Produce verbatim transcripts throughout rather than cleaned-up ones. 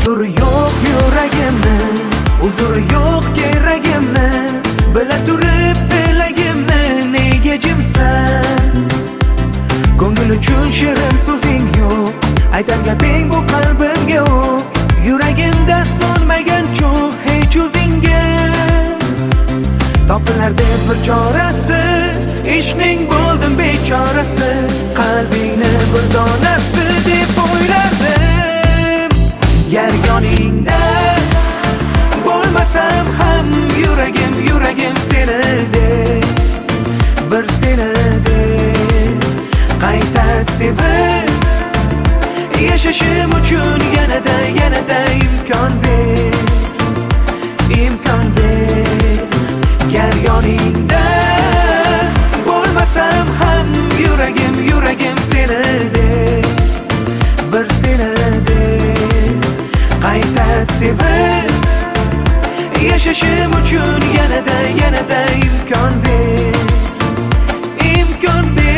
huzuri yo'q yuragimni, huzuri yo'q keragimni, bila turib bilagimni nega jimsan? Ko'ngil uchun shirin so'zing yo'q, aytar gaping bu qalbimga yo'q. Yuragimda so'nmagan cho'g' hech o'zingga. Topilar deb bir chorasi, ishning bo'ldim bechorasi, qalbingni bir donasi deb o'ylardim. Gar yoningda bo'lmasam ham yuragim, yuragim senidek, bir senidek qayta sevib yashashim uchun yanada, yanada imkon ber, imkon ber. Gar yoningda bo'lmasam ham yuragim, yuragim senidek, bir senidek qayta sevib yashashim uchun yanada, yanada imkon ber, imkon ber.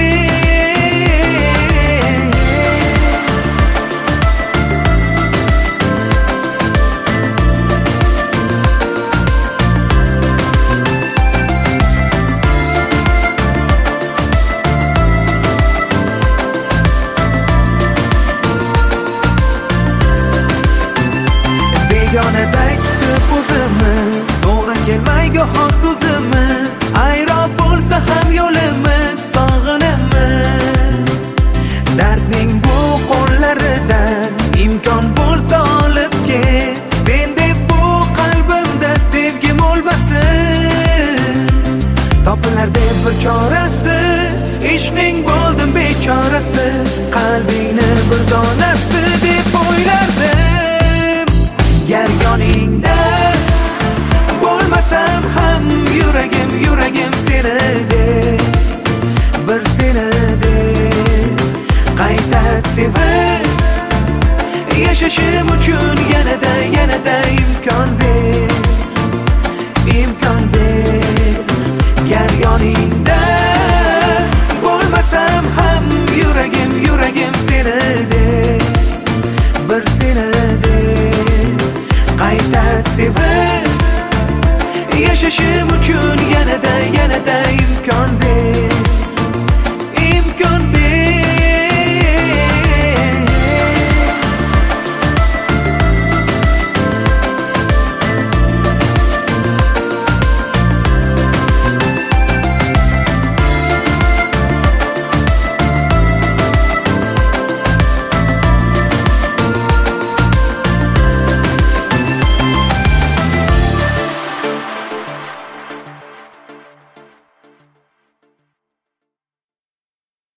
Begonaday tutib o'zimiz, to'g'ri kelmay goho so'zimiz, ayroq bo'lsa ham yo'limiz, sog'inamiz. Dardning bu qo'llaridan imkon bo'lsa olib ket, sen deb bu qalbimda sevgim o'lmasin. Topilar deb bir chorasi, ishning bo'ldim bechorasi, qalbingni bir donasi deb o'ylardim. Gar yoningda bo'lmasam ham yuragim, yuragim senidek, bir senidek qayta sevib yashashim uchun yanada, yanada imkon ber.